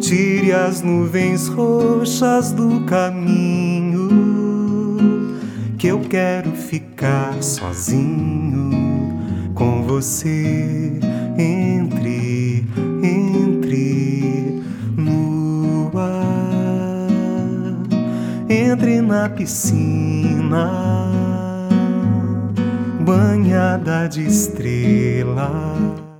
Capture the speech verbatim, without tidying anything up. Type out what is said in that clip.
tire as nuvens roxas do caminho, que eu quero ficar sozinho com você. Entre, entre no ar, entre na piscina banhada de estrelas.